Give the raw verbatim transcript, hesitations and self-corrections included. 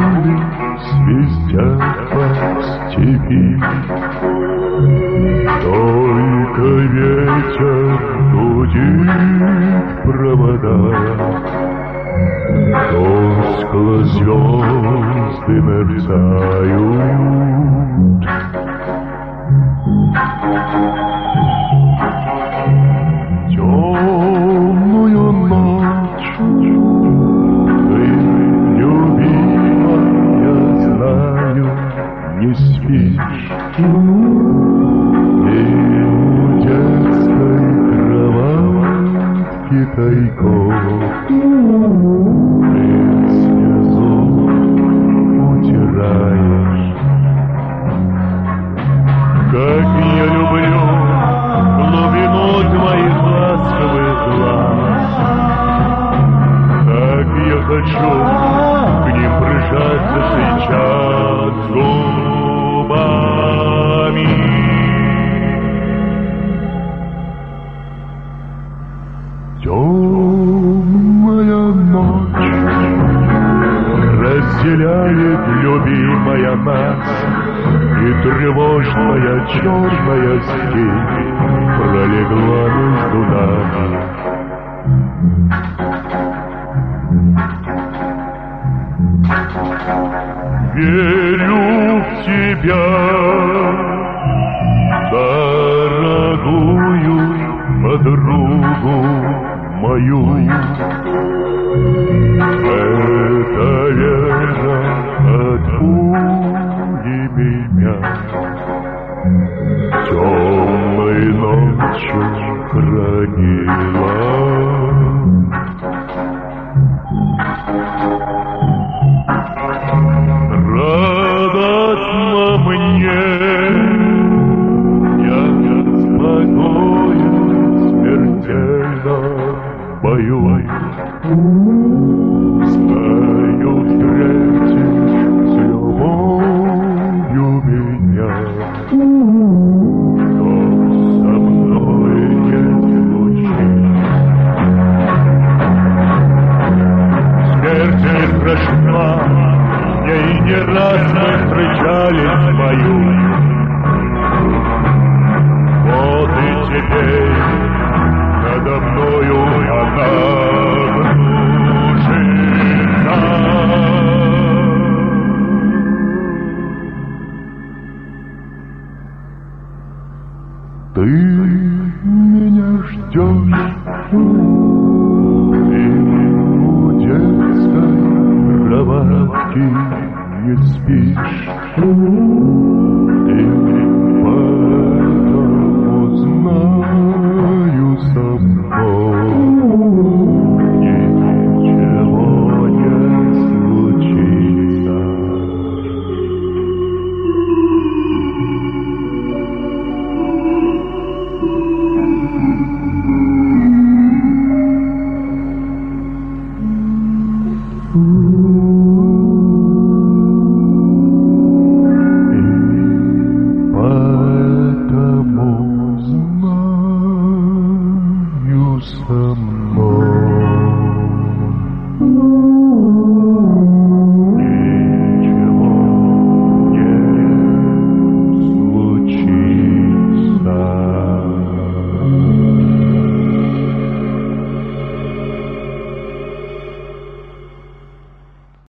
пули свистят по степи. Только ветер гудит провода, тускло звезды мерцают. Темную ночь ты, любимая, знаю, не спишь. И у детской кроватки тайком ты слезу утираешь. Как я люблю глубину твоих ласковых глаз, как я хочу к ним прижаться сейчас губами. Темная ночь разделяет, любимая, нас, и тревожная черная степь пролегла между нами. Верю в тебя, дорогую подругу мою. Эта вера от пули меня темной ночью хранила. Радостно мне, я спокоен, смертельно боюсь. Знаю, встретишь с любовью меня, но со мной не случится. Смерть не страшна, с ней не раз мы встречались в бою. Вот и теперь надо мною она кружится. Ты меня ждешь, ты у детской кроватки не спишь, и поэтому знаю со мной ничего не случится. Поэтому знаю сам.